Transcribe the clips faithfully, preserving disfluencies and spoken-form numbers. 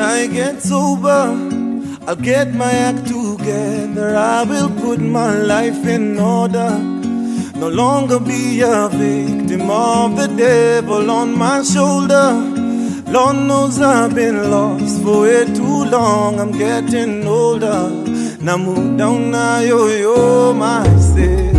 I get sober, I'll get my act together. I will put my life in order. No longer be a victim of the devil on my shoulder. Lord knows I've been lost for way too long. I'm getting older. Now move down now, yo, yo, my say.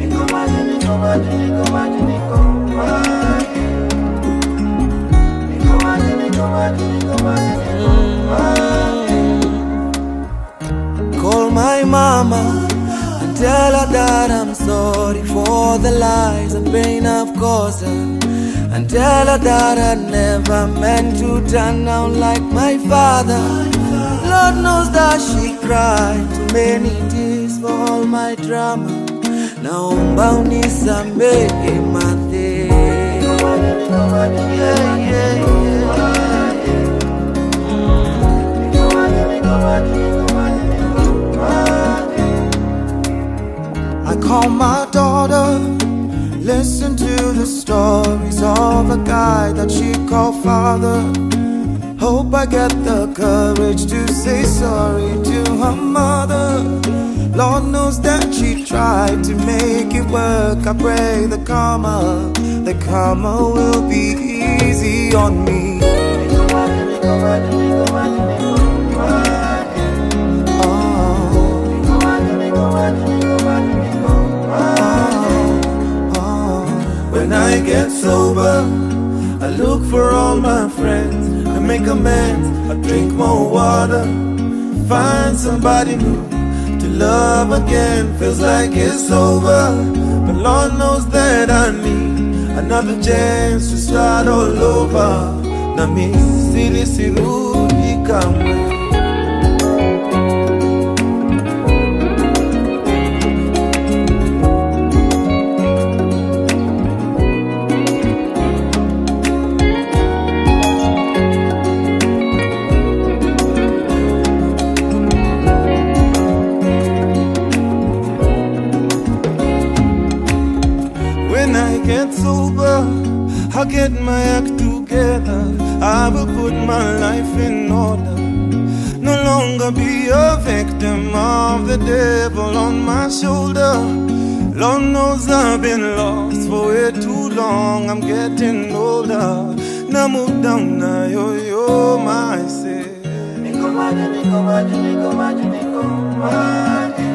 Call my mama and tell her that I'm sorry for the lies and pain I've caused her, and tell her that I never meant to turn out like my father. Lord knows that she cried too many tears for all my drama. Now bound is a make my day. Yeah, yeah, yeah. I call my daughter, listen to the stories of a guy that she called father. Hope I get the courage to say sorry to her mother. Lord knows that she tried to make it work. I pray the karma, the karma will be easy on me. When I get sober, I look for all my friends. I make amends, I drink more water, find somebody new to love again. Feels like it's over, but Lord knows that I need another chance to start all over. Na mi sili sirudi kamwe. When I get sober, I'll get my act together. I will put my life in order. No longer be a victim of the devil on my shoulder. Lord knows I've been lost for way too long. I'm getting older. Now move down now, yo, yo, my say. Niko maji, niko maji, niko maji, niko maji.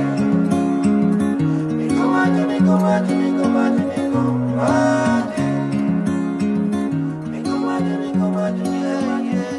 Niko maji, niko maji, niko maji, niko maji. Niko maji, niko maji, yeah, yeah.